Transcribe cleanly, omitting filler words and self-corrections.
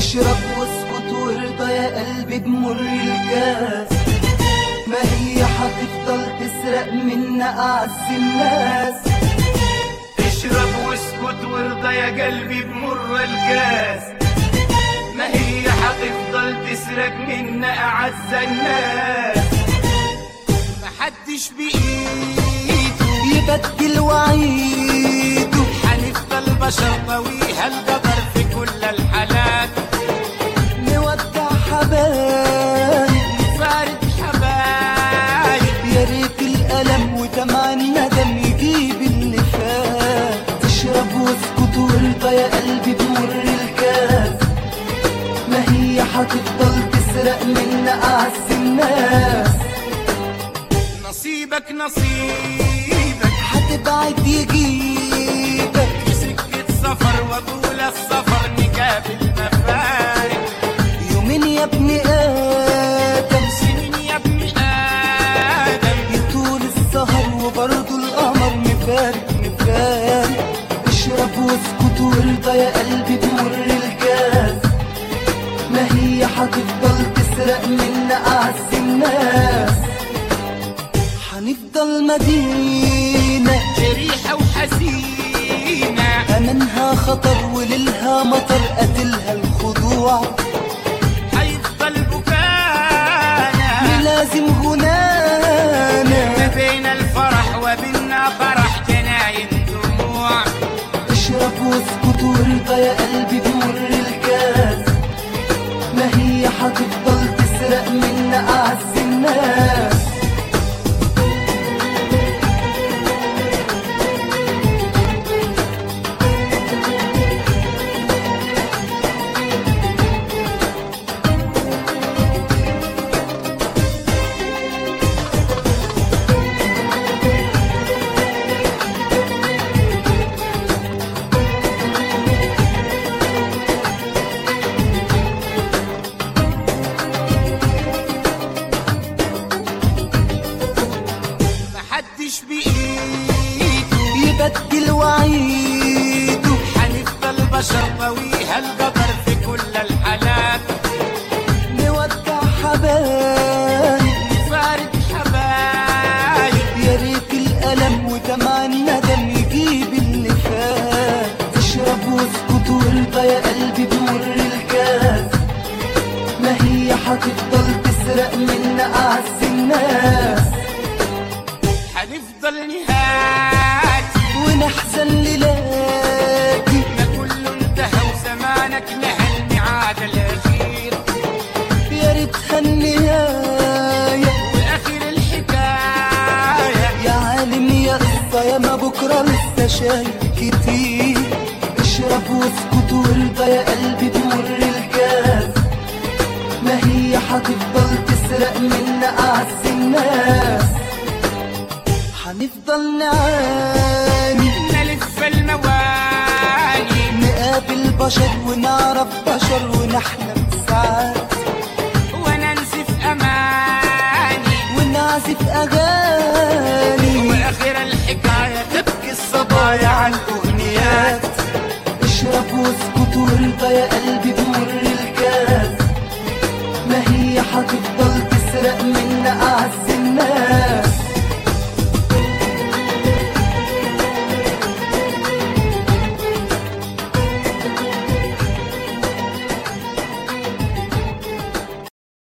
اشرب واسكت وارضى يا قلبي بمر الكاس، ما هي هتفضل تسرق منا أعز الناس. اشرب واسكت وارضى يا قلبي بمر الكاس، ما هي هتفضل تسرق منا أعز الناس. محدش بإيده يبدل وعيده، هنفضل بشر طويها القدر في كل الحالات. نودع حبايب فارق حبايب، يا ريت الألم ودمع الندم يجيب اللي فات. اشرب واسكت وارضى يا قلبي بمر الكاس، ما هي هتفضل تسرق منا أعز الناس. نصيبك نصيبك هتبعد يجيبك في سكة سفر وطول السفر نقابل مفارق. يومين يا ابن آدم، سنين يا ابن آدم، يطول السهر وبرضه القمر مفارق مفارق. اشرب واسكت وارضى يا قلبي بمر الكاس، ما هي هتفضل تسرق منا أعز الناس. هنفضل مدينة جريحة وحزينة، أمنها خطر وليلها مطر، قتلها الخضوع. هيفضل بكانا لازم غنانا ما بين الفرح وبيننا فرح جناين دموع. اشرب واسكت وارضى يا قلبي بمر الكاس، ما هي هتفضل تسرق منا أعز الناس. محدش بإيده يبدل وعيده، هنفضل بشر طويها القدر في كل الحالات. نودع حبايب فارق حبايب، يا ريت الألم ودمع الندم يجيب اللي فات. اشرب واسكت وارضى يا قلبي بمر الكاس، ما هي هتفضل تسرق منا أعز الناس. هنفضل نهاتي ونحزن ليلاتي، ما كله انتهى وزمانك نهى الميعاد الأخير. يا ريتها النهاية وآخر الحكاية، يا عالم يا قصة يا ما بكرة لسه شايف كتير. اشرب واسكت وارضى يا قلبي بمر الكاس، ما هي هتفضل تسرق منا أعز الناس. هنفضل نعاني نلف المواني، نقابل بشر ونعرف بشر ونحلم ساعات، وننسف أماني ونعزف أغاني. وآخر الحكاية تبكي الصبايا عن أغنيات. اشرب واسكت وارضى يا قلبي بمر الكاس، ما هي هتفضل تسرق منا أعز الناس.